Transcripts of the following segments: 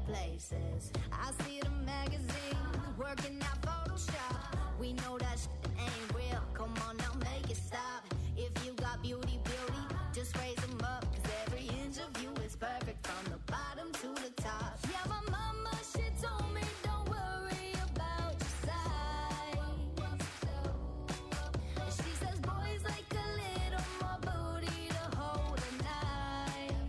places. I see the magazines working out Photoshop. We know that shit ain't real. Come on now, make it stop. If you got beauty, just raise them up. Cause every inch of you is perfect from the bottom to the top. Yeah, my mama, she told me don't worry about your size. And she says boys like a little more booty to hold at night.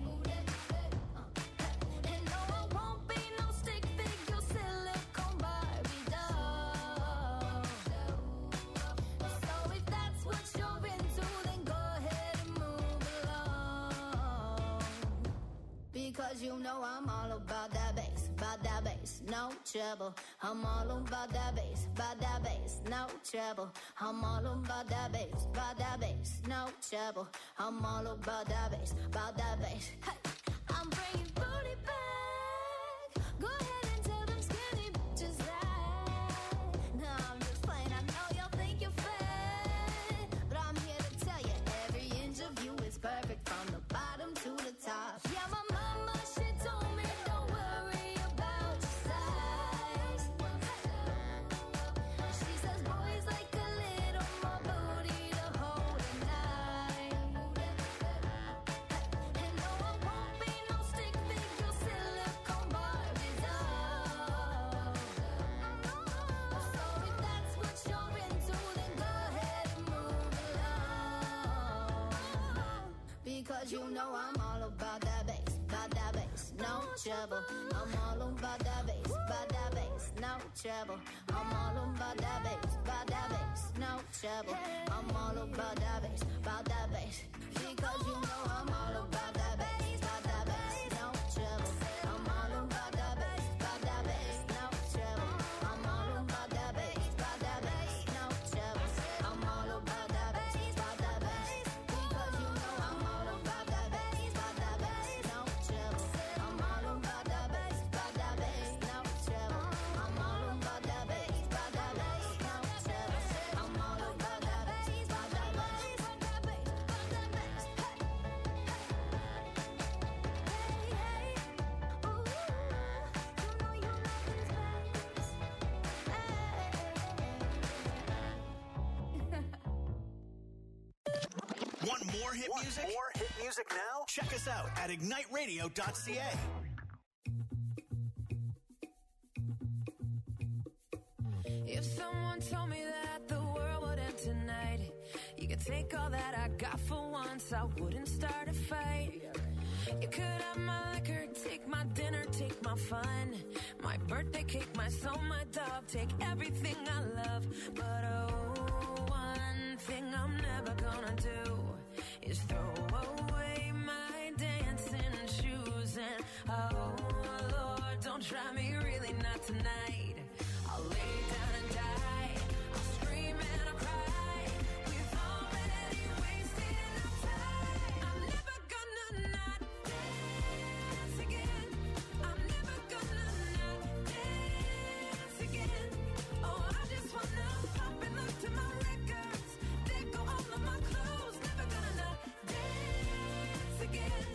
And no, I won't be no stick figure silicone Barbie doll. So if that's what you're into, then go ahead and move along. Because you know I'm all about that bass, no trouble. I'm all about that bass, no trouble. I'm all about that bass, no trouble. I'm all about that bass, Hey, I'm bringing booty back. Go ahead and tell them skinny bitches that. No, I'm just playing. I know y'all think you're fat, but I'm here to tell you every inch of you is perfect from the bottom to the top. Yeah, my mama, she told me don't worry about your size. She says boys like a little more booty to hold at night. And no, I won't be no stick figure silicone Barbie doll. So if that's what you're into, then go ahead and move along. Because you know I'm all about that bass, no trouble. I'm all about that bass, no trouble. I'm all about that bass, no trouble. I'm all about that bass, because you know I'm all about that bass, no trouble. I'm all about that bass, no trouble. I'm all about that bass, no trouble. I'm all about that bass, because you know I'm all about that bass, no trouble. I'm all about that bass, no trouble. I'm all about that bass, no trouble. I'm all about that bass, Want more hit music? More hit music now? Check us out at igniteradio.ca. If someone told me that the world would end tonight, you could take all that I got for once, I wouldn't start a fight. You could have my liquor, take my dinner, take my fun, my birthday cake, my soul, my dog, take everything I love. But oh, one thing I'm never gonna do is throw away my dancing shoes. And oh Lord, don't try me, really not tonight. I'll lay down and die, I'll scream and I'll cry. We've already wasted our time. I'm never gonna not dance again. I'm never gonna not dance again. Oh, I just wanna pop and look to my records. They go all of my clothes. Never gonna not dance again.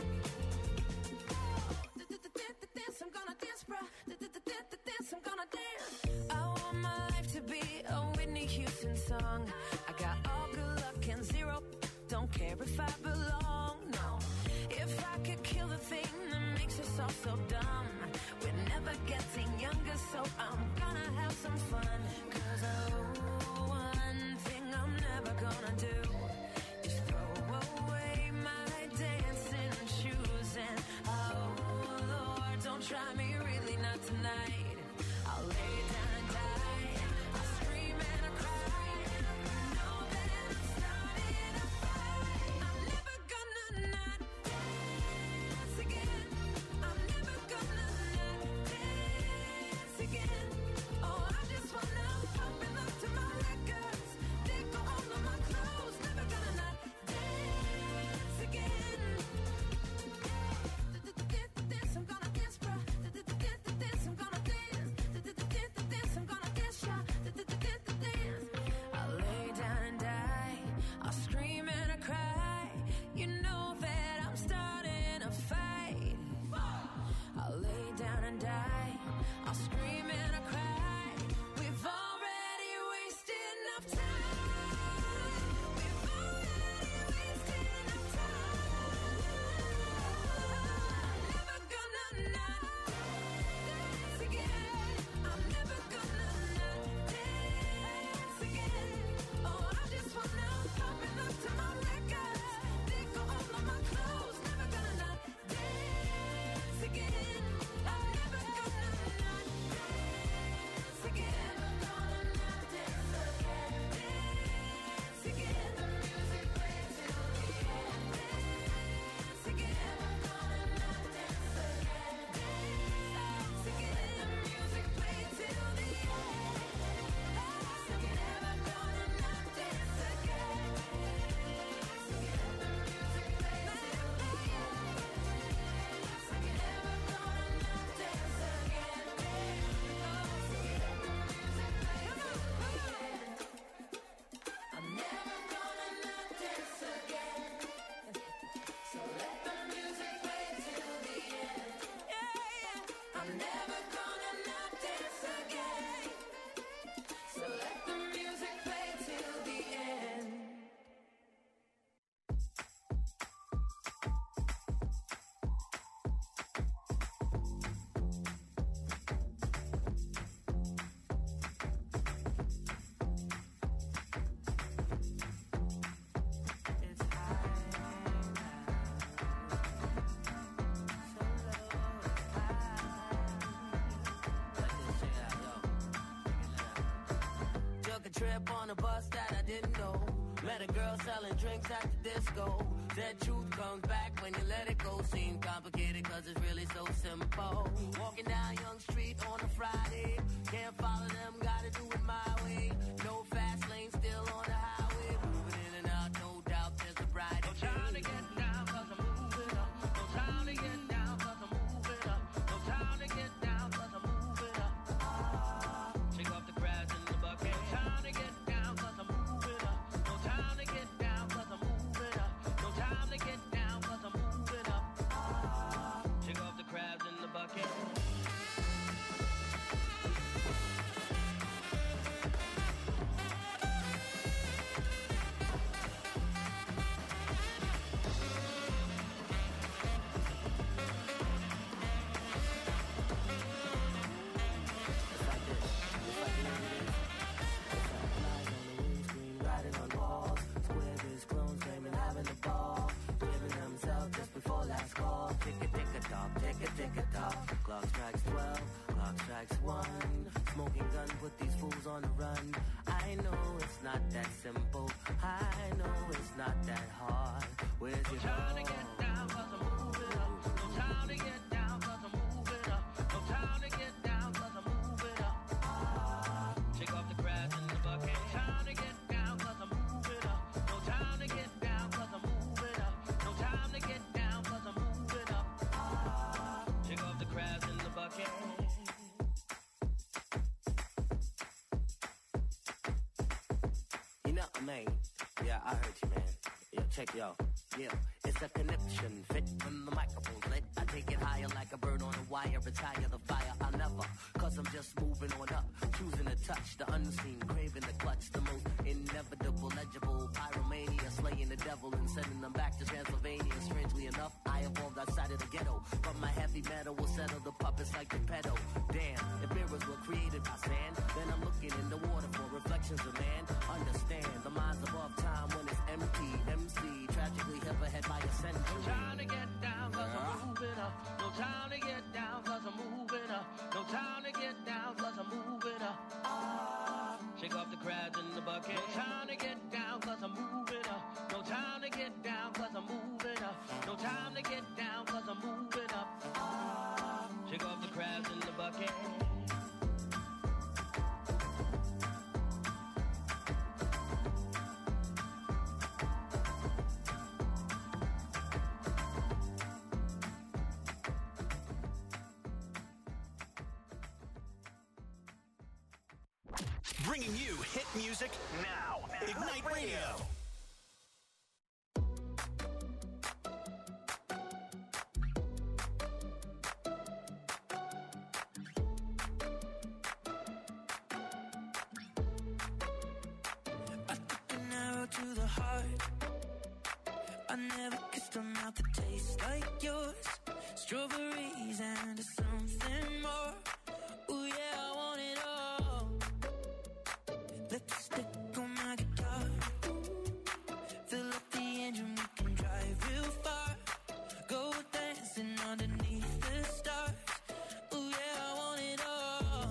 Dance, I'm gonna dance, bruh. Dance, I'm gonna dance. I want my life to be a Whitney Houston song. I got all good luck and zero. Don't care if I belong, no. If I could kill the thing that makes us all so dumb, we're never getting younger, so I'm gonna have some fun. Cause oh, one thing I'm never gonna do is throw away my dancing shoes. And oh Lord, don't try me, really not tonight. I'll lay down and die, I'll scream and I'll cry. Know that I'm starting a fight. I'm never gonna not dance again. I'm never gonna not dance again. Oh, I just wanna pop and look to my records. They go all of my clothes. Never gonna not dance again. Dance, I'm gonna dance, bruh. Dance, I'm gonna dance. die. I'll scream and I'll cry. We've already wasted enough time. We've already wasted enough time. I'm never gonna not dance again. I'm never gonna not dance again. Oh, I just wanna pop and look to my records. They go all of my clothes. Never gonna not dance again. I'm never gonna not dance again. I'm gonna not dance again. Dance again. The music plays till the end. Dance again. I'm gonna not dance again. Dance again. The music plays till the end. Dance again. I'm gonna not dance again. Dance again. The music plays till the end. Dance again. I'm gonna not dance again. Dance again. The music plays till the end. I'm never gonna not dance again. So let the music play till the end. I'm never gonna not dance again. So let the music play till the end. It's high Took a trip on a bus that I didn't know. Met a girl selling drinks at the disco. Said truth comes back when you let it go. Seemed complicated cause it's really so simple. Walking down Young Street on a Friday. Can't follow them, gotta do it my way. No fast lane, still on the highway. Moving in and out, no doubt there's a brighter day. No time to get down cause I'm moving up. No time to get down cause I'm moving up. No time to get down cause I'm moving up. Shake off the crabs in the bucket. No time to get down cause I'm moving up. No time to get down cause I'm moving up. No time to get down cause I'm moving up. Shake off the crabs in the bucket. Riding on walls, square biz clones claiming having a ball, giving themselves just before last call. Tick a tock, tick a tock. Clock strikes 12, clock strikes 1. Smoking gun put these fools on the run. I know it's not that simple. I know it's not that hard. Where's your time to get down cause I'm moving up. No time to get down cause I'm moving up. No time to get down cause I'm moving up. Shake off the crabs in the bucket. No time to get down cause I'm moving up. No time to get down cause I'm moving up. No time to get down cause I'm moving up. Shake off the crabs in the bucket. You know, man. Yeah, I heard you, man. Yo, check yo. Yeah, it's a connection. Fit when the microphone's lit. I take it higher like a bird on a wire. Retire the fire. I'll never. Cause I'm just moving on up. Choosing to touch the unseen. Craving the clutch. The most inevitable, legible. Pyromania. Slaying the devil and sending them back to Transylvania. Strangely enough, I evolved outside of the ghetto. But my heavy metal will settle the puppets like the pedo. Damn, if mirrors were created by sand, then I'm looking in the water for reflections of man. Understand, the mind's above time when it's empty. MC, tragically hip ahead by a century. No time to get down cause I'm moving up. No time to get down cause I'm moving up. No time to get down cause I'm moving up. Shake off the crabs in the bucket. No time to get down cause I'm moving up. No time to get down cause I'm moving up. No time to get down cause I'm moving up. Shake off the crabs in the bucket. Bringing you hit music now. Ignite Radio. I never kissed a mouth that tastes like yours. Strawberries and something more. Ooh yeah, I want it all. Lipstick on my guitar. Fill up the engine, we can drive real far. Go dancing underneath the stars. Ooh yeah, I want it all.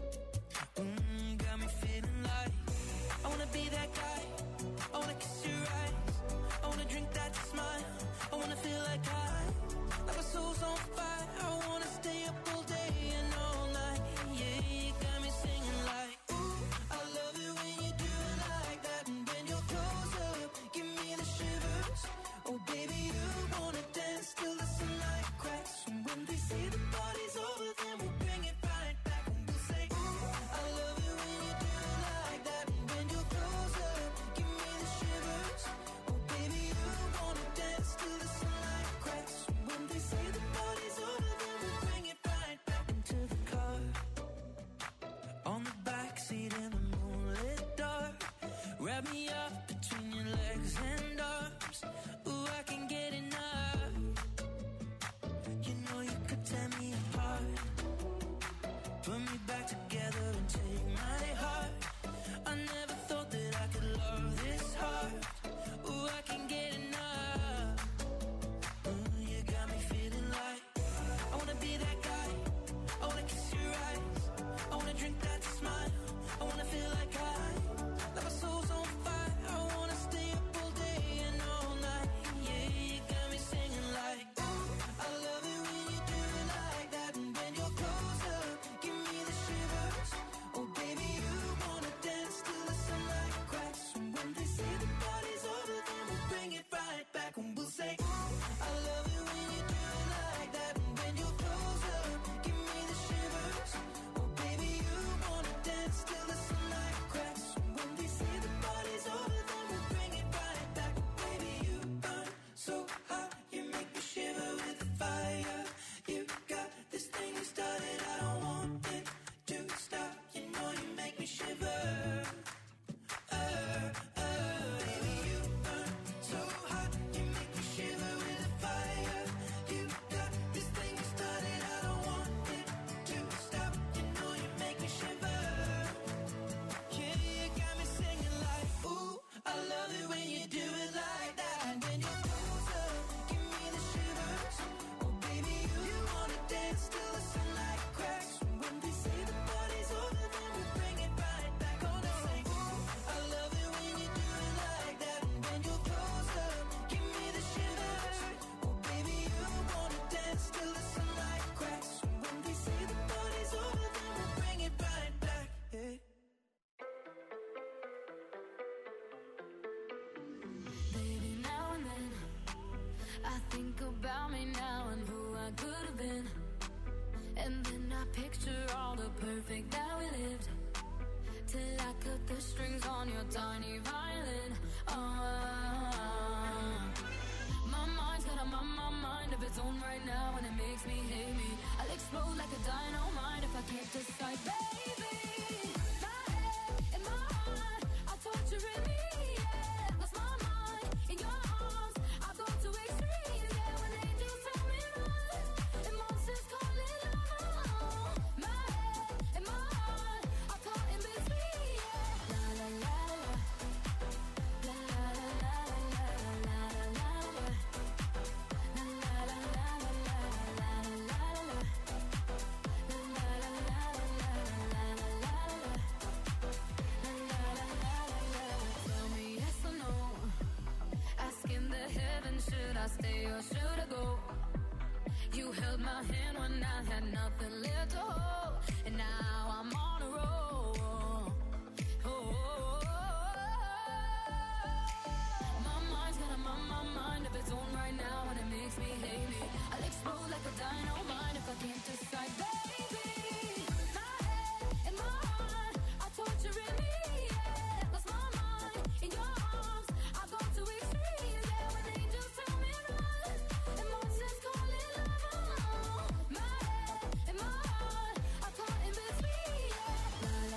Got me feeling like I wanna be that guy. I wanna kiss your eyes. I wanna drink that smile. I wanna feel like like my soul's on fire. I wanna stay up all day and all night. Yeah, you got me singing like, ooh, I love it when you do it like that. And when you're close up, give me the shivers. Oh baby, you wanna dance till the sunlight cracks. And when they say the party's over, then we'll bring it right back. And we'll say, ooh, I love it when you do it like that. And when you're close up, give me the shivers. Oh baby, you wanna dance till the sunlight cracks. And when they say the party's over, then we'll bring it right back into the car. On the backseat in the moonlit dark. Wrap me up between your legs and arms. Ooh, I can get enough. You know you could tear me apart. Put me back together and take my heart. I never thought that I could love this hard. Ooh, I can get enough. You got me feeling like I wanna be that guy. I wanna kiss your eyes. I wanna drink that smile. I wanna feel like like my soul's on fire. I wanna stay up all day and all night. Yeah, you got me singing like, ooh, I love it when you do it like that. And when you're close up, give me the shivers. Oh baby, you wanna dance till the sunlight cracks. And when they say the party's over, then we'll bring it right back. And we'll say, ooh, I love it when you do it like that. And when you're close up, give me the shivers. Oh baby, you wanna dance till the sunlight cracks. And when they say the party's over, then we'll bring it right back. Baby, you burn so hot, you make me shiver with the fire. You got this thing you started, I don't want it to stop. You know you make me shiver. Baby, you burn so hot, you make me shiver with the fire. You got this thing you started, I don't want it to stop. You know you make me shiver. Yeah, you got me singing like, ooh, I love it when you do it like that. And when you're close up, give me the shivers. Oh baby, you wanna dance till the sunlight cracks. And when they say the party's over, then we'll bring it right back. Gonna say, ooh, I love it when you do it like that. And when you're close up, give me the shivers. Oh baby, you wanna dance till the sunlight cracks. And when they say the party's over, then we'll bring it right back. Yeah. Baby, now and then I think about me now and who I could have been. And then I picture all the perfect that we lived. Till I cut the strings on your tiny violin. My mind's got a mind of its own right now, and it makes me hate me. I'll explode like a dynamite if I can't decide, baby. My head and my heart are torturing me. Yeah, lost my mind in your arms. I've gone to extremes. Yeah, when angels tell me run, and monsters call it love. My head and my heart are caught in between. Yeah, la la la la, la la la la la la la. Should I stay or should I go? You held my hand when I had nothing left to hold, and now I'm on a roll. My mind's got my mind of its own right now, and it makes me hate me. I'll explode like a dynamite if I can't decide, baby. My head and my heart are torturing me. Yeah, lost my mind in your arms. I've gone to extremes. Yeah, when angels tell me run, and monsters call it love. My head and my heart are caught in between. Yeah.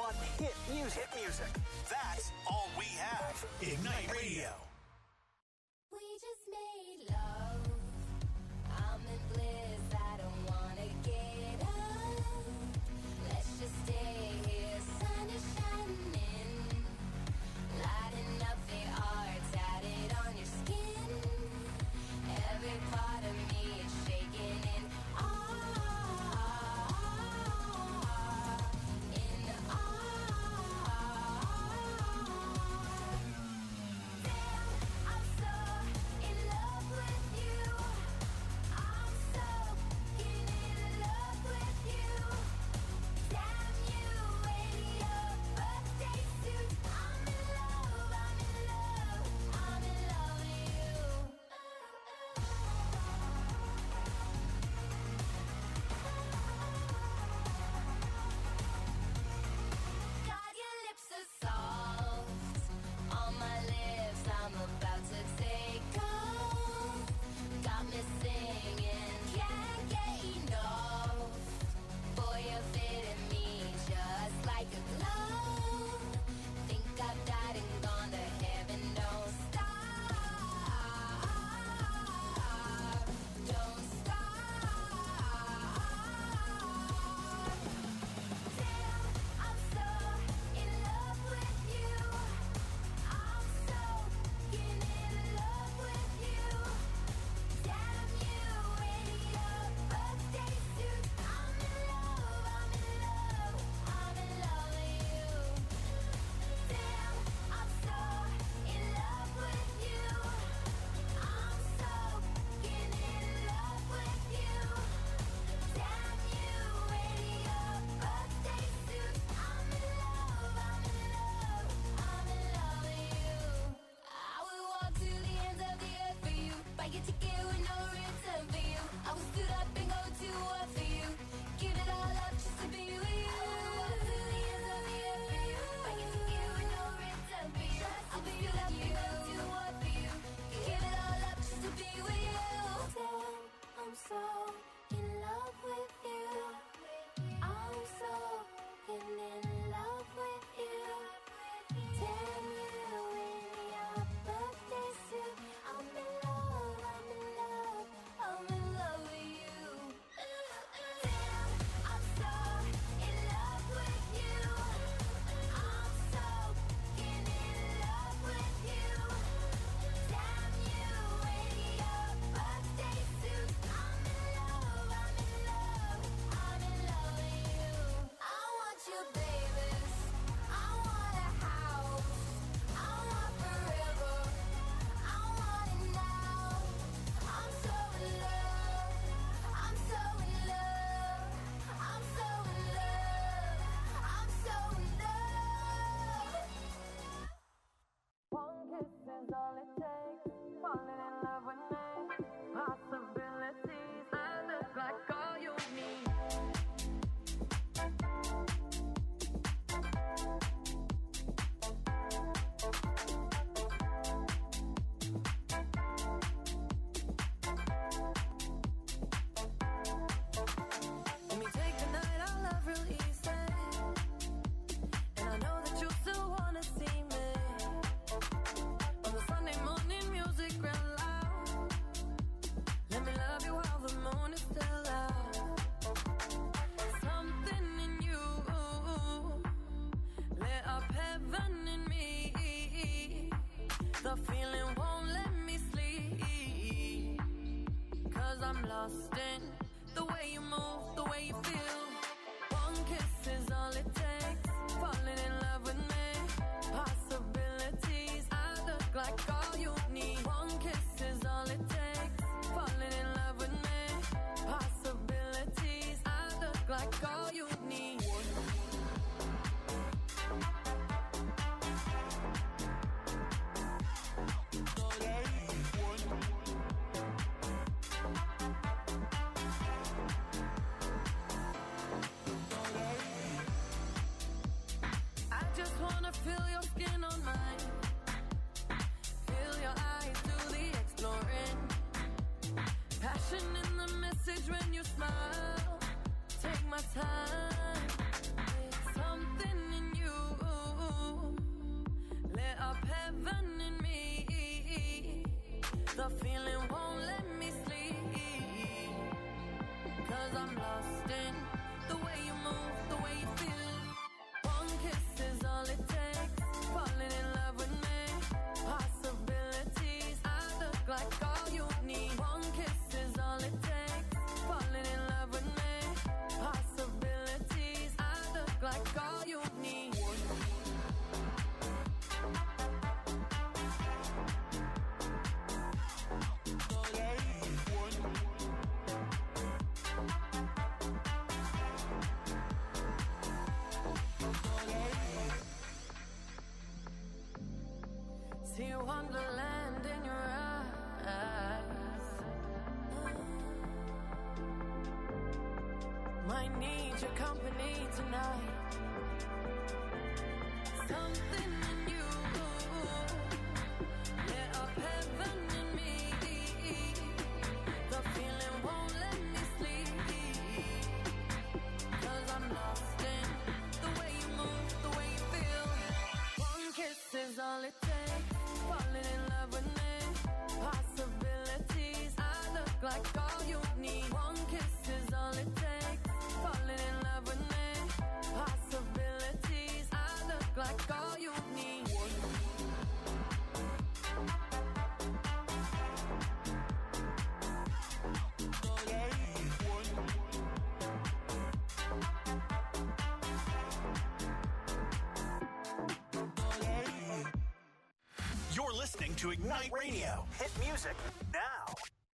want hit music. Hit music. That's all we have. Ignite Radio. We just made love. I'm in bliss. I don't wanna get up. Let's just stay here. Sun is shining, lighting up the art tatted on your skin. Every part of me is shaking in awe. In awe. Damn, I'm so in love with you. I'm so in love with you. Damn you, in your birthday suit. I'm in love, I'm in love, I'm in love with you. God, your lips are soft on my lips. I'm about to take off. Got me singing, can't get enough. Boy, you're fitting me just like a glove. Think I've died and gone to heaven. Don't stop, don't stop. Damn, I'm so in love with you. I'm so in love with you. Damn you, in your birthday suit. I'm in love, I'm in love, I'm in love with you. Damn, I'm so in love with you. I'm so in love with you. Damn you, in your birthday suit. I'm in love, I'm in love, I'm in love with you. I would walk to the ends of the earth for you. Buy your ticket with no return for you. I would stood up and go to war for you. Give it all up just to be with you. I would walk to the ends of the earth for you. Buy your ticket with no return for you. I would stood up and go to war for you. Give it all up just to be with you. Damn, I'm so in love with you. I'm so in love with you. Damn you, in your birthday suit. I'm in love, I'm in love, I'm in love with you. Damn, I'm so in love with you. I'm so in love with you. Damn you, in your birthday suit. I'm in love, I'm in love, I'm in love with you. I want you, babies. I want a house. I want forever. I want it now. I'm so in love. I'm so in love. I'm so in love. I'm so in love. One kiss is all it takes. Falling in love with me. Possibilities. I look like all you need. Let me take the night I love real easy. And I know that you still wanna see me. On the Sunday morning music real loud. Let me love you while the moon is still out. Something in you lit up heaven in me. The feeling won't let me sleep. 'Cause I'm lost in the way you move, the way you feel. One kiss is all it takes. Falling in love with me. Possibilities. I look like all you need. One kiss is all it takes. Falling in love with me. Possibilities. I look like all you need. I just wanna feel your skin on mine. Feel your eyes do the exploring. Passion in the message when you smile. Take my time. Something in you The feeling won't let me sleep, 'cause I'm lost in the way you move, the way you feel. One kiss is all it takes, falling in love with me. Possibilities, I look like all you need. One kiss is all it takes, falling in love with me. Possibilities, I look like all you need. See wonderland in your eyes. Might need your company tonight. Something in you lit up heaven in me. The feeling won't let me sleep, 'cause I'm lost in the way you move, the way you feel. One kiss is all it takes, falling in love with me. Possibilities, I look like all you need. One kiss is all it takes, falling in love with me. Possibilities, I look like all you need. You're listening to Ignite Radio. Hit music now.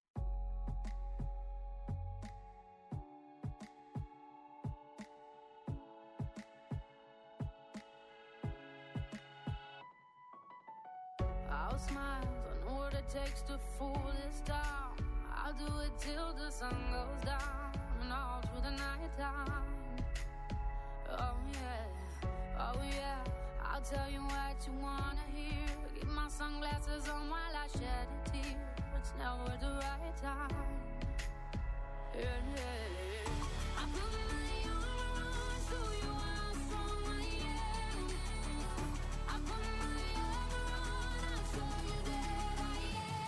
I'll smile, I know what it takes to fool this town. I'll do it till the sun goes down and all through the night time. Oh yeah, oh yeah, I'll tell you what you wanna hear. Keep my sunglasses on while I shed a tear. It's never the right time. Yeah, yeah. I put my armor on so you are strong, yeah. I put my armor on, I'll show you that I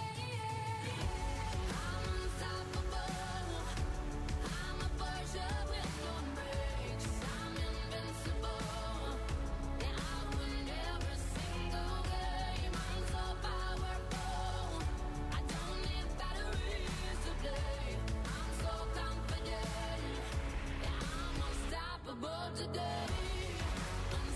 am. I'm unstoppable. I'm a Porsche with no brakes. I'm invincible. Yeah, I win every single game. I'm so powerful. I don't need batteries to play. I'm so confident. Yeah, I'm unstoppable today. And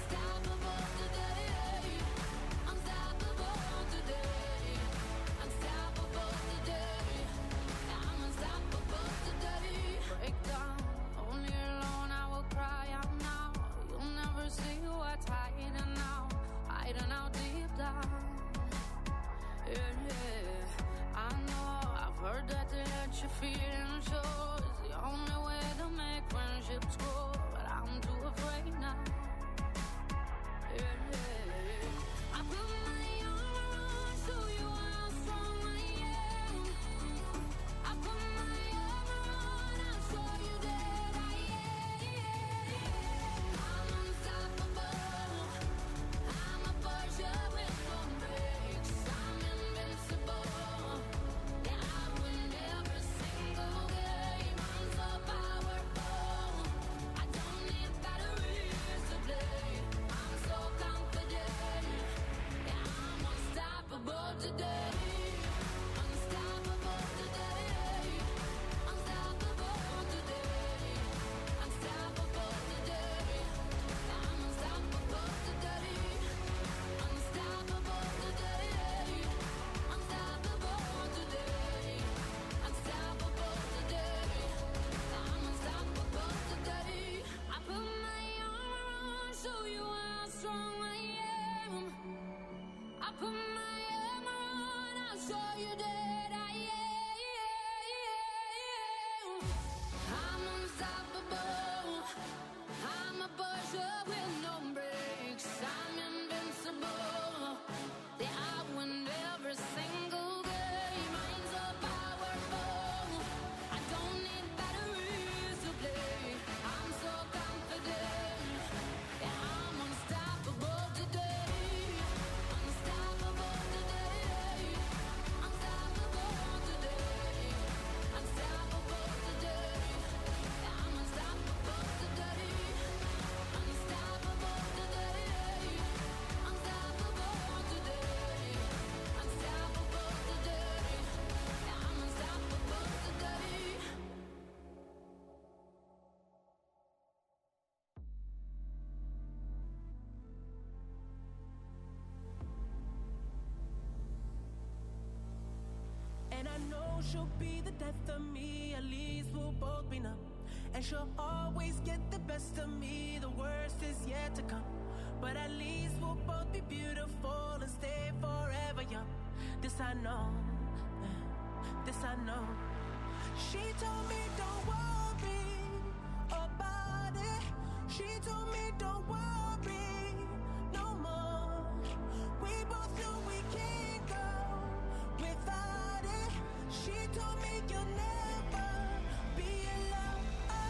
know she'll be the death of me. At least we'll both be numb. And she'll always get the best of me. The worst is yet to come. But at least we'll both be beautiful and stay forever young. This I know. This I know. She told me don't worry about it. She told me don't worry no more. We both know we can't go without it. She told me you'll never be alone.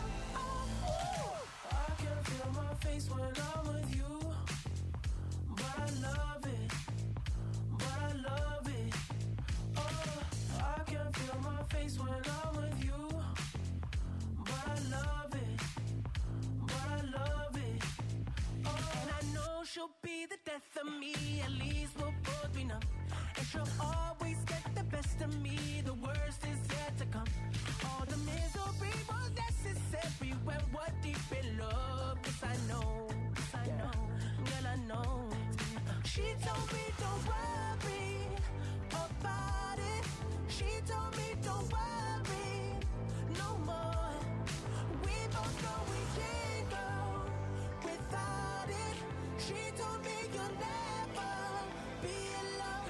I can feel my face when I'm with you, but I love it, but I love it. Oh, I can feel my face when I'm with you, but I love it, but I love it. Oh, and I know she'll be the death of me. At least we'll both be numb. And she'll always get the best of me. The worst is yet to come. All the misery was necessary when we're deep in love. Yes, I know, yes, I know, girl, I know. She told me don't worry about it. She told me don't worry no more. We both know we can't go without it. She told me you'll never be alone.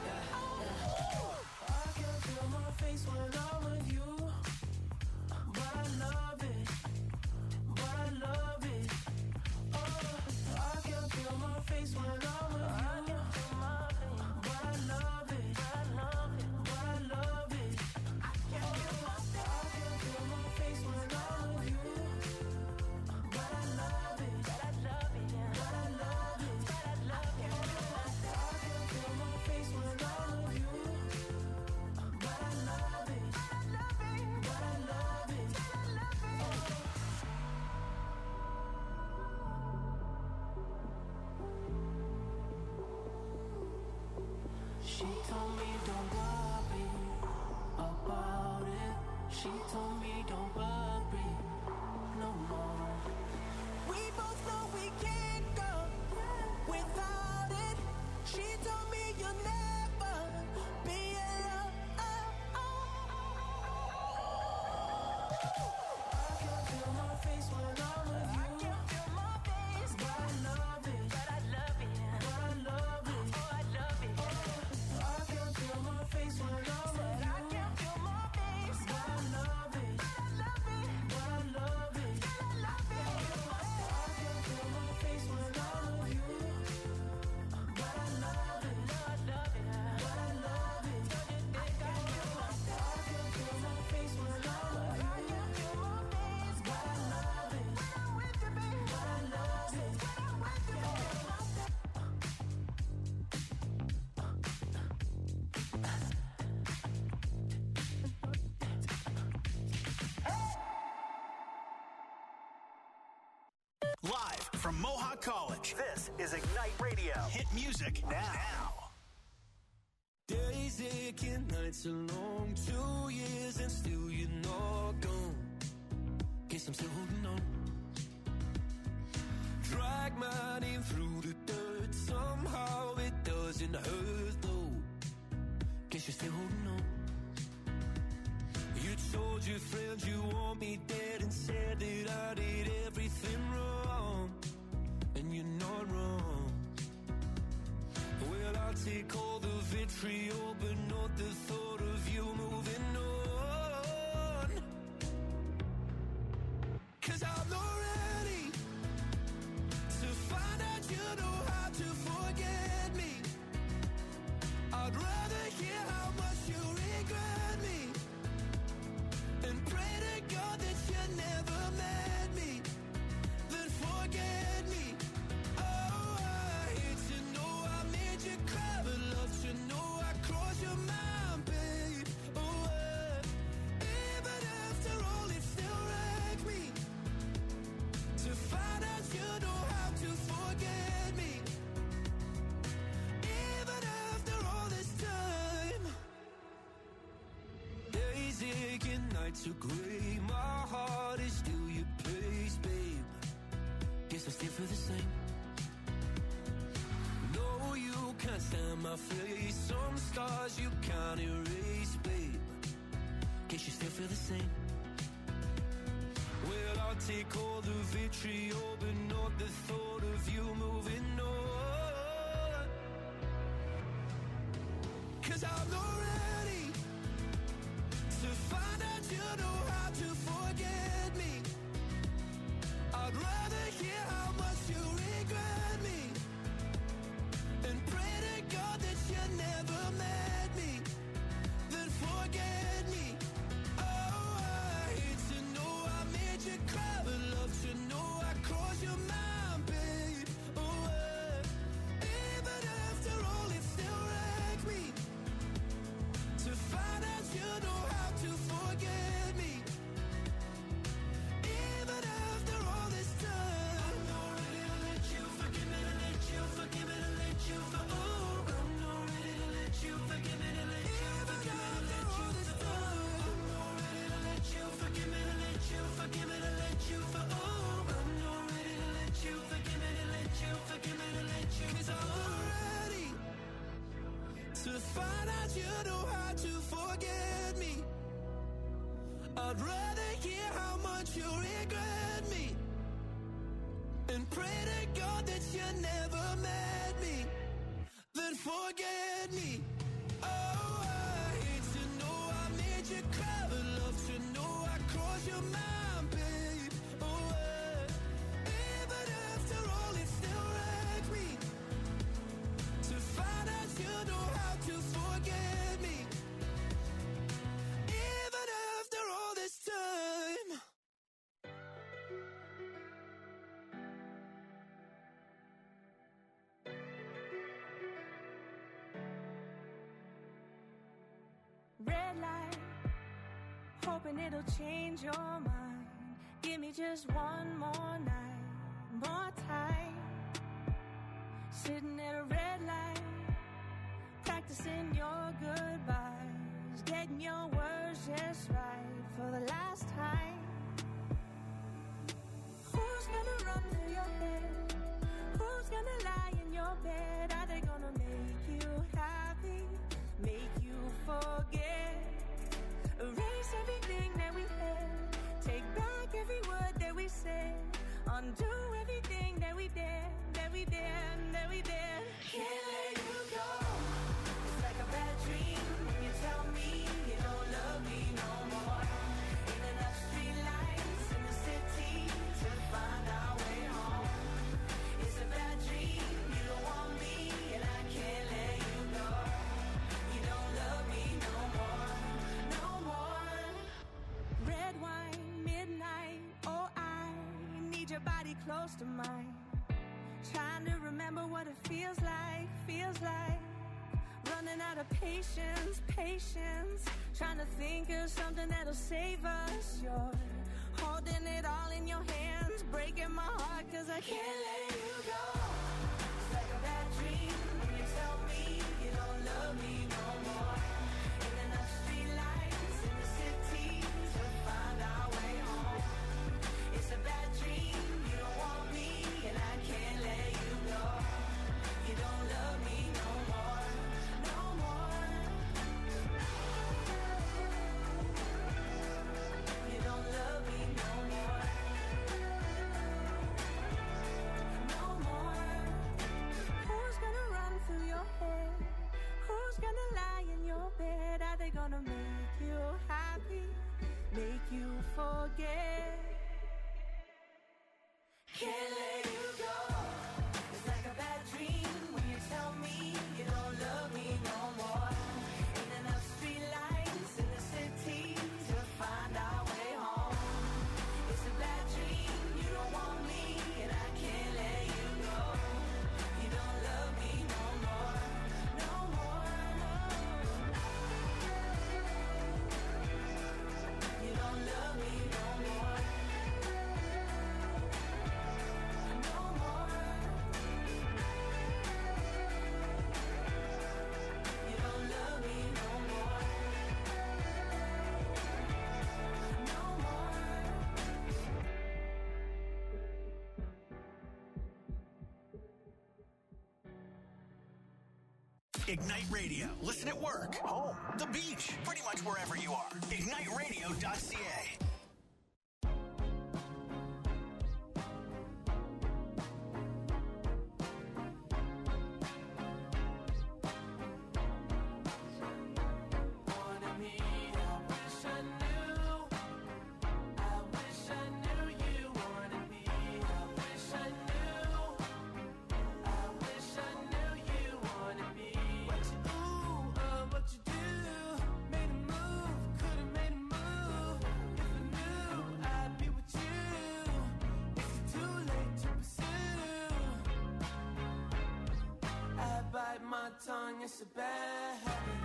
I can feel my face when I'm with you, but I love it, but I love it. Oh, I can feel my face when I'm with you, but I love it, but I love it. I can feel my face when I'm with you, but I love it, but I love it, but I love it, but I love it. I can feel my face when I'm with you, but I love it, but I love it, but I love it. She told me don't worry about it. She told me don't worry no more. We both know we can't go without it. She told me you'll never be alone. I can feel my face when I'm with you. I can feel my face, but I love it, but I love it, but I love it. Oh, I love it. I can feel my face when I'm with you. I can feel my face, but I love it, but I love it, but I love it, but I love it. I can feel my face when I'm with you, but I love it, but I love it, but I love it. Don't you think I can feel my face when I'm with you? I can feel my face, but I love it when I'm with you, baby. But I love it when I'm with you, baby. Live from Mohawk College, this is Ignite Radio. Hit music now. Days aching, nights are long, 2 years and still you're not gone. Guess I'm still holding on. Drag my name through the dirt, somehow it doesn't hurt though. Guess you're still holding on. You told your friends you want me dead and said that I did everything wrong. And you're not wrong. Well, I'll take all the vitriol, but not the thought of you moving on. 'Cause I'm not ready to find out you know how to forget me. I'd rather hear how much you regret me and pray to God that you never met me, then forget me. Oh, I hate to know I made you cry, but love to know I crossed your mind, babe. Oh, even after all, it still wrecked me to find out you know how to forget me. Even after all this time, days aching, nights are gray. My heart is still your place, babe. Guess I still feel the same. No, you can't stand my face. Some scars you can't erase, babe. case you still feel the same. Well, I'll take all the vitriol, but not the thought of you moving on. 'Cause I'm not ready to find out you know how to forget me. I'd rather hear how much you regret me and pray to God that you never met me than forget me. Oh, I hate to know I made you cry, but love to know I crossed your mind, babe. Oh, even after all, it still wrecked me to find out you know how to forget me. Even after all this time, I'm not ready to let you forgive me, to let you forgive me, to let you for. Oh, I'm not ready to let you forgive me, to let you forgive me, to let you for. I'm not ready to let you forgive me, to let you forgive me, to let you for. Oh, I'm not ready to let you forgive me, to let you forgive me, to let you. 'Cause I'm not ready to find out you know how to forget me. I'd rather hear how much you regret me and pray to God that you never met me than forget me. Oh, I hate to know I made you cry, but love to know I crossed your mind, babe. Oh, even after all, it still wrecked me to find out you know how to forget me. Even after all this time. Red light, hoping it'll change your mind. Give me just one more night, more time. Sitting at a red light, practicing your goodbyes, getting your words just right for the last time. Who's gonna run through your head? Who's gonna lie in your bed? Are they gonna make you happy? Make you forget? Erase everything that we had. Take back every word that we said. Undo everything that we did, that we did, that we did. Can't let you go. It's like a bad dream when you tell me you don't love me no more. Ain't enough streetlights in the city to find our way home. It's a bad dream, you don't want me, and I can't let you go. You don't love me no more, no more. Red wine, midnight, oh I need your body close to mine. Trying to remember what it feels like, feels like. Running out of patience, patience. Trying to think of something that'll save us. You're holding it all in your hands, breaking my heart 'cause I can't let you go. It's like a bad dream when you tell me you don't love me no more. Ain't enough streetlights in the city to find our way home. It's a bad dream, you don't want me, and I can't let you go. You don't love me no more, no more. You don't love me no more, no more. Who's gonna run through your head? Who's gonna lie in your bed? Are they gonna make you happy? Make you forget? Can't let you go. It's like a bad dream when you tell me you don't love me no more. Ain't enough streetlights in the city to find our way home. It's a bad dream, you don't want me, and I can't let you go. You don't love me no more, no more. You don't love me no more, no more. Ignite Radio. Listen at work, home, the beach, pretty much wherever you are. IgniteRadio.ca. Tongue, it's a bad habit.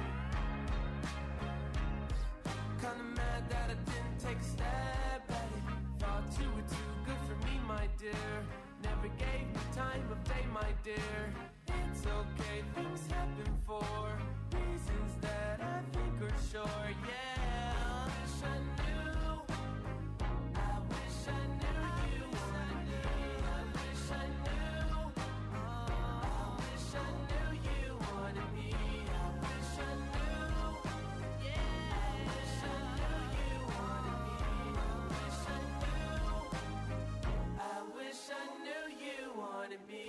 Kinda mad that I didn't take a stab at it. Thought you were too good for me, my dear. Never gave me time of day, my dear. It's okay, things happen for reasons that I think are sure, yeah. I wish I knew. I wish I knew you wanted me. I wish I knew. I wish I knew you wanted me. I wish I knew. Yeah. I wish I knew you wanted me. I wish I knew. I wish I knew you wanted me.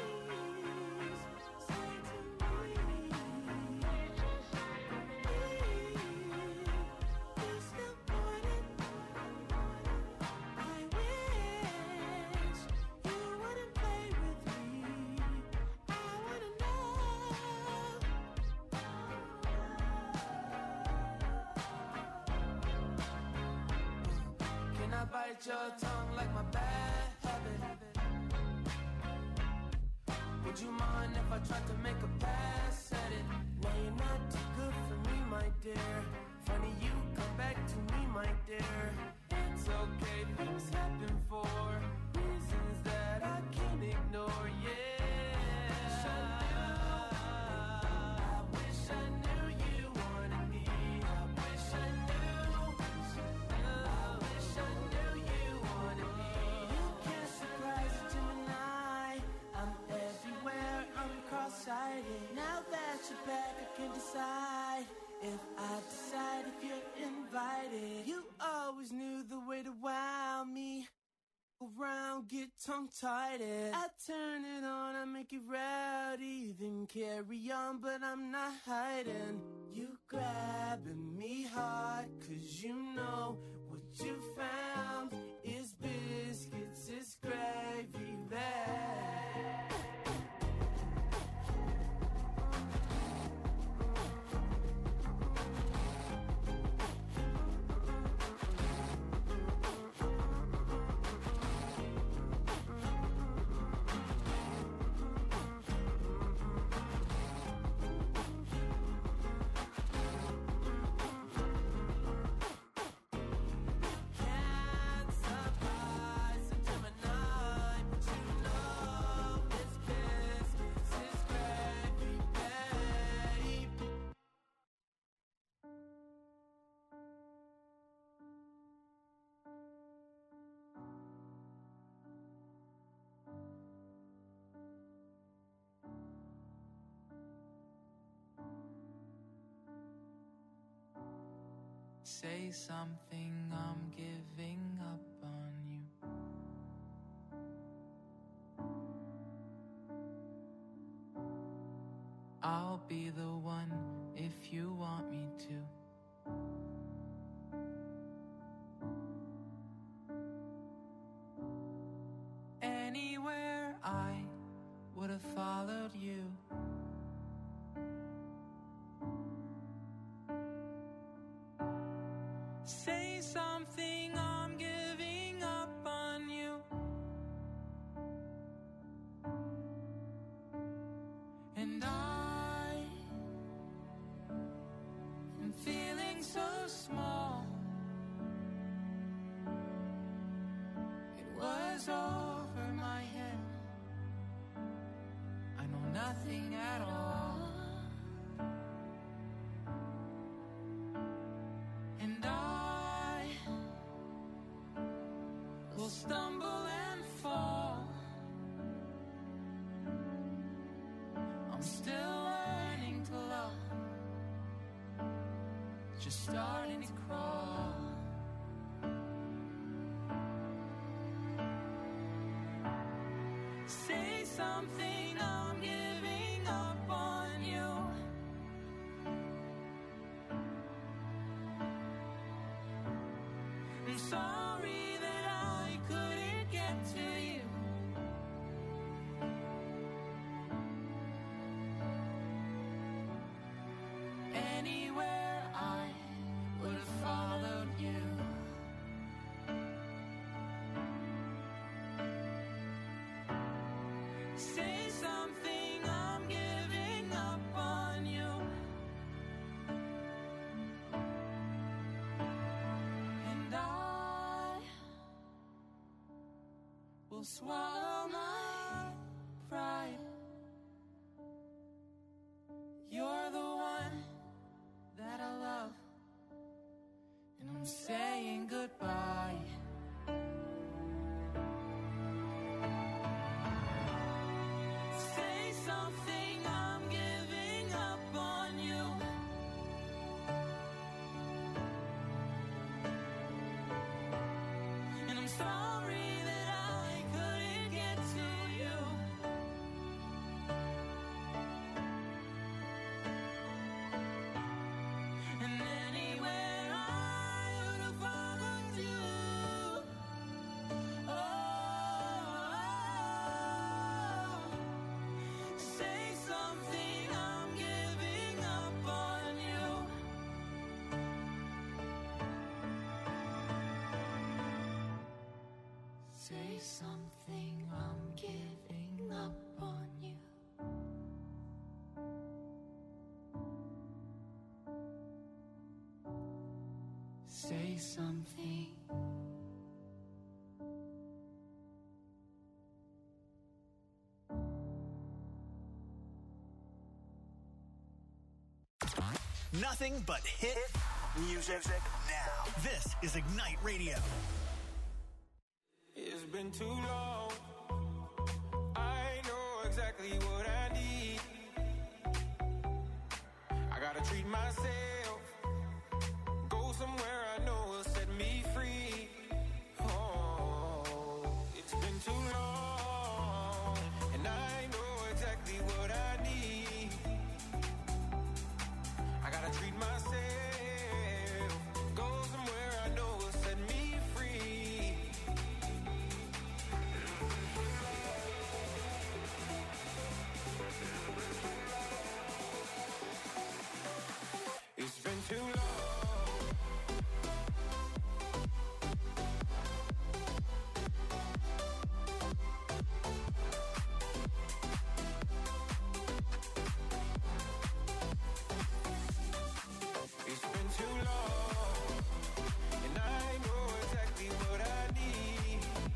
Say to me. You still want it. I wish you wouldn't play with me. I wanna know. Can I bite your tongue like my bad habit? Would you mind if I tried to make a pass at it? No, you're not too good for me, my dear. Funny you come back to me, my dear. It's okay, things happen for reasons that I can't ignore, yeah. I wish I knew you wanted me. I wish I knew. I wish I knew you wanted me. You can't surprise a Gemini. I'm everywhere, I'm cross-sighted. Now that you're back, I can decide if I decide if you're invited. You always knew the way to wow me. Around, get tongue-tied. I turn it on, I make it rowdy. Then carry on, but I'm not hiding. You grabbing me hard, 'cause you know what you found is biscuits, it's gravy bag. Can't surprise a Gemini, but you know it's biscuits, it's gravy, babe. Say something, I'm giving up on you. I'll be the one if you want me to. Anywhere I would have followed you. Say something, I'm giving up on you. And I am feeling so small. It was over my head. I know nothing at all. And I will stumble and fall. I'm still learning just starting to crawl. Say something, I'm giving up on you. I'm sorry that I couldn't get to you. Anywhere I would have followed you. Say something, I'm giving up on you. And I will swallow my pride. You're the one that I love, and I'm saying goodbye. Say something, I'm giving up on you. And I'm sorry that I couldn't get to you. And anywhere I would have followed you. Oh, say something, I'm giving up on you. Say something, I'm giving up on you. Say something. Nothing but hit music now. This is Ignite Radio. It's been too long. I know exactly what I need. I gotta treat myself. Go somewhere I know will set me free. Oh, it's been too long. And I know exactly what I need. I gotta treat myself. Go somewhere I know will set me free. It's been too long. It's been too long, and I know exactly what I need.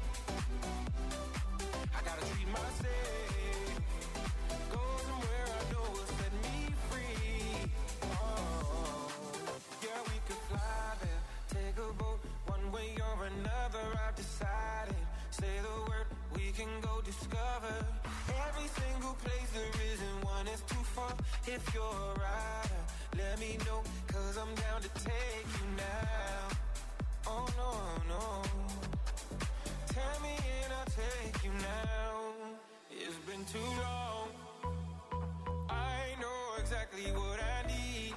I gotta treat myself. Go somewhere I know will set me free. Oh, yeah, we could fly there, take a boat, one way or another. I've decided. Say the word, we can go discover every single place there isn't one that's too far. If you're a rider, let me know, 'cause I'm down to take you now. Oh no, no. Tell me and I'll take you now. It's been too long. I know exactly what I need.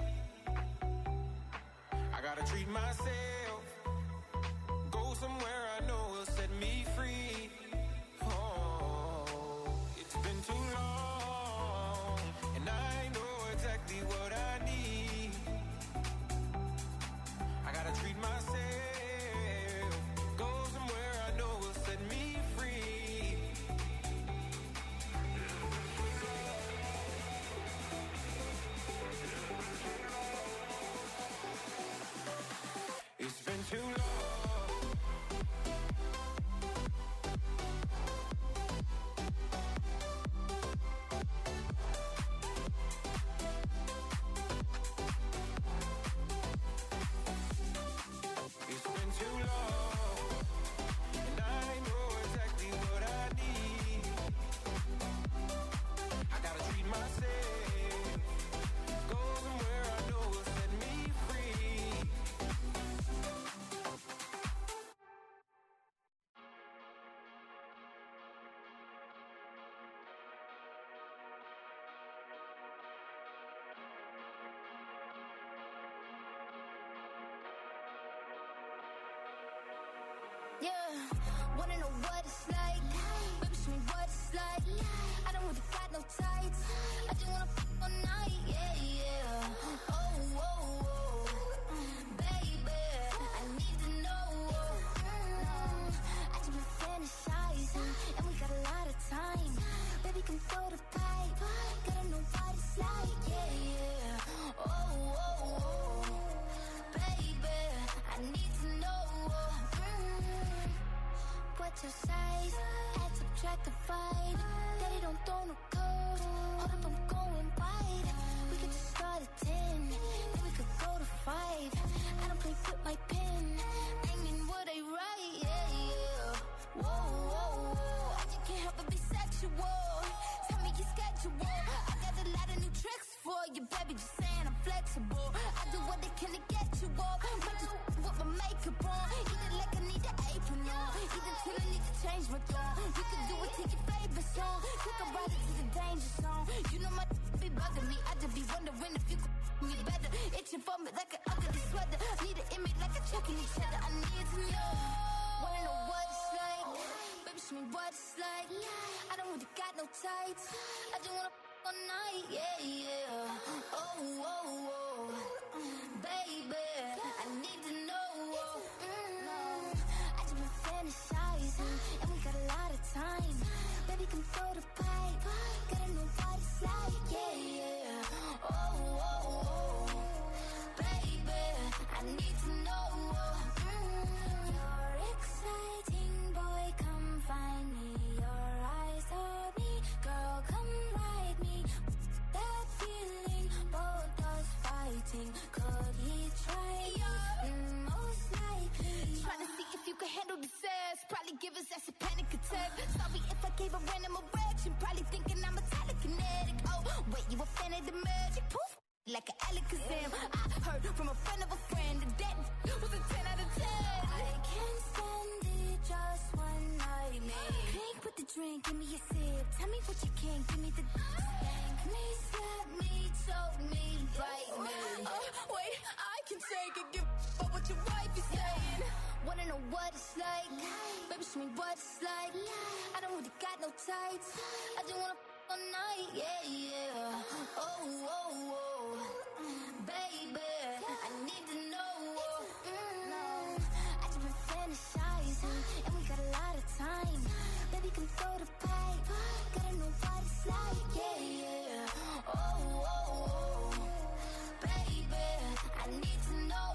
I gotta treat myself. Go somewhere I know will set me free. Oh, it's been too long, and I know exactly what I need. I gotta treat myself. Go somewhere I know will set me free. It's been too long. Yeah, wanna know what it's like? Baby, show me what it's like. I don't really got no tights. I just wanna fuck all night. Yeah, yeah. Oh, oh, oh. Baby, I need to know. I just been fantasizing, and we got a lot of time. Baby, come throw the pipe. Gotta know what it's like. Yeah, yeah. Oh, oh, oh. Baby, I need to know. What's your size? Add, subtract, divide. Daddy don't throw no code. Hold up, I'm going wide. We could just start at 10, then we could go to 5. I don't play with my pen. I mean what I write, yeah, yeah. Whoa, whoa, whoa. I just can't help but be sexual. Tell me your schedule. I got a lot of new tricks for you, baby. Just saying I'm flexible. I do what I can to get you off. Might just with my makeup on. Eat it like I need an apron on. Eat it till I need to change my tone. You can do it to your favorite song. Take a ride into the danger zone. You know my be bugging me. I just be wondering if you could me better. Itching for me like an ugly sweater. Need an image like a checking each other. I need to know. Wanna know what it's like? Baby, show me what it's like. I don't really got no tights. I just wanna fuck all night. Yeah, yeah. Oh, oh, oh. Baby, I need to know. I just been fantasizing, and we got a lot of time. Baby, come throw the pipe. Gotta know what it's like. Yeah, yeah. Oh, oh, oh. Baby, I need to know. You're exciting, boy, come find me. Your eyes on me, girl, come ride me. That feeling, both us fighting. Could he try you? Most likely. Trying to see if you can handle the sass. Probably give us that's a panic attack. Sorry if I gave a random erection. Probably thinking I'm a telekinetic. Oh, wait, you a fan of the magic? Poof, like an Alakazam. I heard from a friend of a friend that was a 10 out of 10. I can't stand it, just one night, man. Pink with the drink, give me a sip. Tell me what you can, give me the spank me, slap me, choke me, bite me. Wait, I can take it, give up what your wife is saying. Wanna know what it's like? Baby, show me what it's like. I don't really got no tights. I just wanna fuck all night, yeah, yeah. Oh, oh, oh. Baby, I need to know. I just been fantasizing, and we got a lot of time. Baby, come throw the pipe. Gotta know what it's like, yeah, yeah. Oh, oh, oh. Baby, I need to know.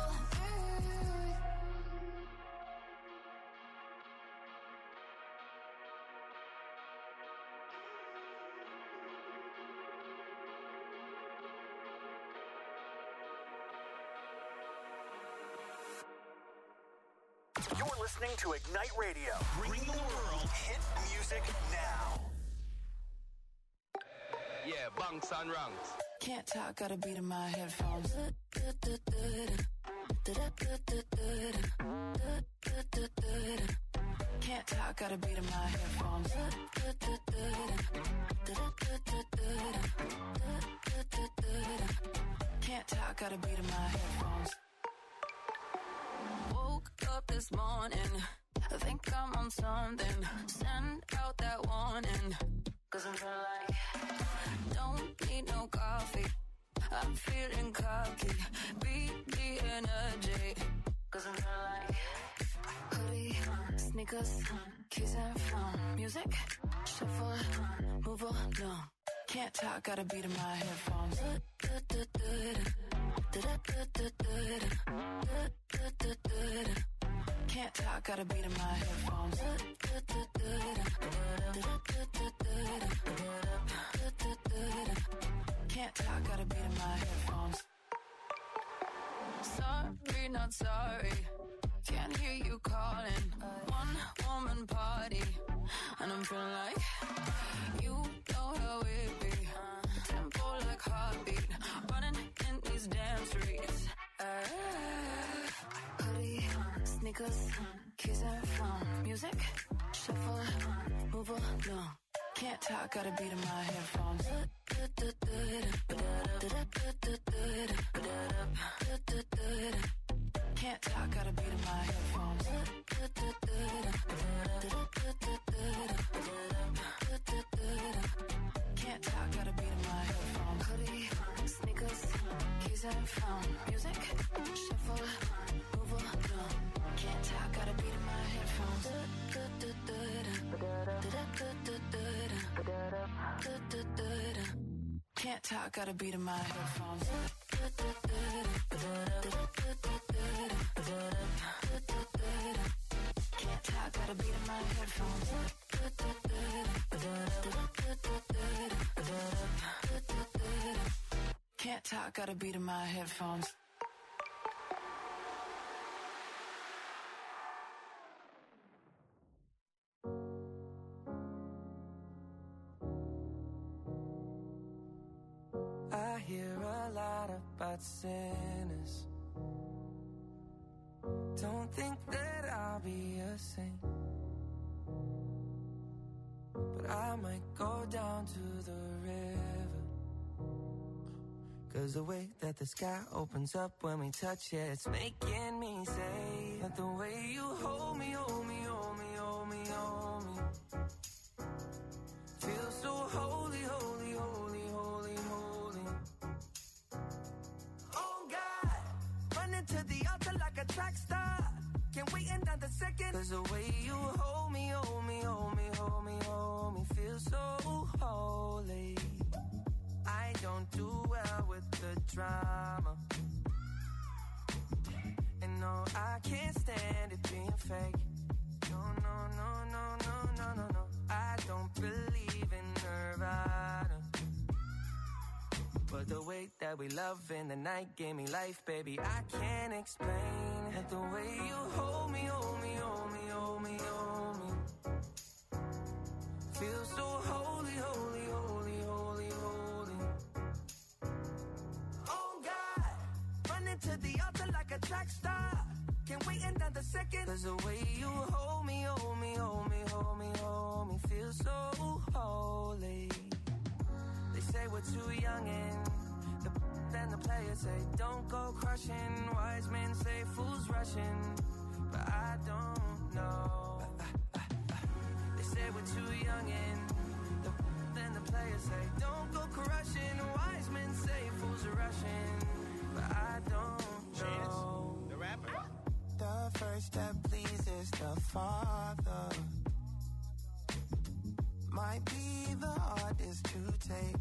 You're listening to Ignite Radio. Bring the world hit music now. Yeah, bunks and ranks. Can't talk, got a beat in my headphones. Can't talk, got a beat in my headphones. Can't talk, got a beat in my headphones. Woke up this morning, I think I'm on something. Send out that warning, 'cause I'm feeling like don't need no coffee. I'm feeling cocky, beat the energy, 'cause I'm feeling like hoodie, sneakers, keys and phone, music, shuffle, move along. Can't talk, got a beat in my headphones. Can't talk, got a beat in my headphones. Can't talk, got a beat in my headphones. Sorry, not sorry. Can't hear you calling. One woman party, and I'm feeling like you know how it be. Tempo like heartbeat, running in these damn streets. Hoodie, sneakers, keys and phone, music, shuffle, move along. Can't talk, got a beat in my headphones. Can't talk, got a beat in my headphones. phone. Music, shuffle, move along. Can't talk, got a beat in my headphones. Can't talk, got a beat in my headphones. Can't talk, got a beat in my headphones. Can't talk, got a beat in my headphones. I hear a lot about sinners. Don't think that I'll be a saint, but I might go down to the river. 'Cause the way that the sky opens up when we touch it, it's making me say that the way you hold me, hold me, hold me, hold me, hold me, feels so holy, holy, holy, holy, holy. Oh God, running to the altar like a track star. Can't wait another second. 'Cause the way you hold me, hold me, hold me, hold me, hold me, feels so holy. I don't do well with the drama, and no, I can't stand it being fake. No, no, no, no, no, no, no, no. I don't believe in Nirvana, but the way that we love in the night gave me life, baby. I can't explain it. The way you hold me, hold me, hold me, hold me, hold me, feels so holy, holy, holy, holy, holy. Oh God, running to the altar like a track star. Can't wait another second. 'Cause the way you hold me, hold me, hold me, hold me, hold me, feels so holy. They say we're too young and then the players say don't go crushing. Wise men say fools rushing, but I don't know. They say we're too young and then the players say don't go crushing. Wise men say fools are rushing, but I don't know. The rapper. The first that pleases the Father might be the hardest to take.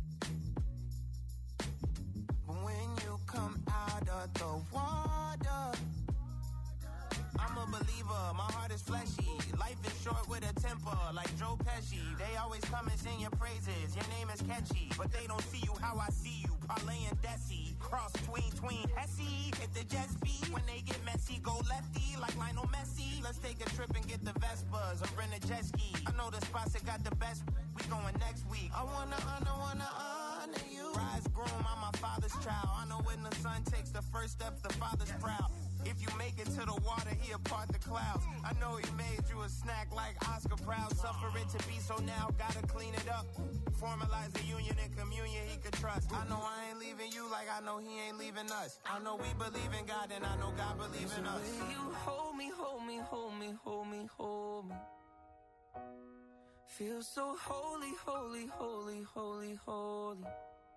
But when you come out of the water, I'm a believer, my heart is fleshy. Life is short with a temper, like Joe Pesci. They always come and sing your praises, your name is catchy, but they don't see you how I see you. Parlay and Desi, cross tween Hesse, hit the jet speed. When they get messy, go lefty, like Lionel Messi. Let's take a trip and get the Vespas, or rent a jet ski. I know the spots that got the best, we going next week. I wanna honor you. Rise groom, I'm my father's child. I know when the son takes the first step, the father's proud. If you make it to the water, he'll part the clouds. I know he made you a snack like Oscar Proud. Suffer it to be, so now gotta clean it up. Formalize the union and communion he could trust. I know I ain't leaving you like I know he ain't leaving us. I know we believe in God and I know God believes in us. You hold me, hold me, hold me, hold me, hold me. Feel so holy, holy, holy, holy, holy.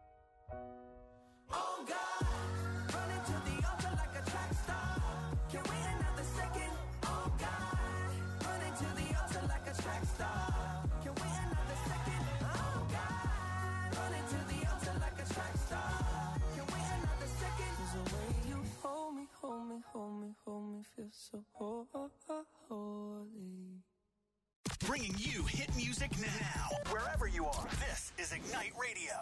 Oh God, running to the altar like a track star. Can't wait another second. Oh God, running to the altar like a track star. Can't wait another second. Oh God, running to the altar like a track star. Can't wait another second. 'Cause the way you hold me, hold me, hold me, hold me, feel so holy. Bringing you hit music now, wherever you are. This is Ignite Radio.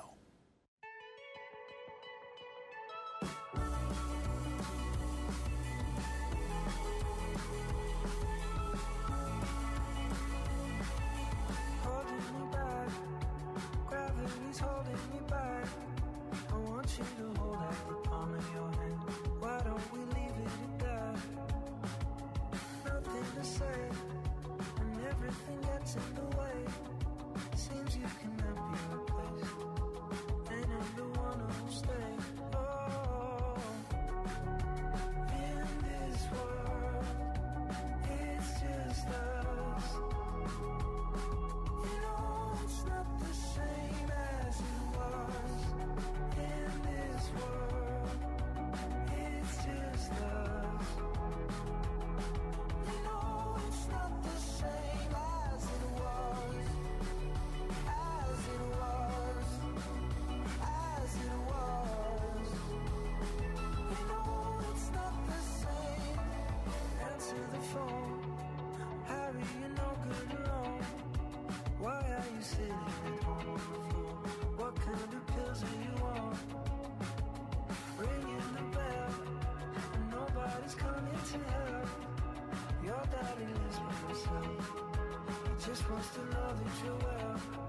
Holding me back, gravity's holding me back. I want you to hold out the palm of your hand. Why don't we leave it at that? Nothing to say, and everything gets in the way. Seems you cannot be replaced, and I'm the one who'll stay. Oh, in this world, it's just us. You know it's not the same as it was. In this world, supposed to know that you're well.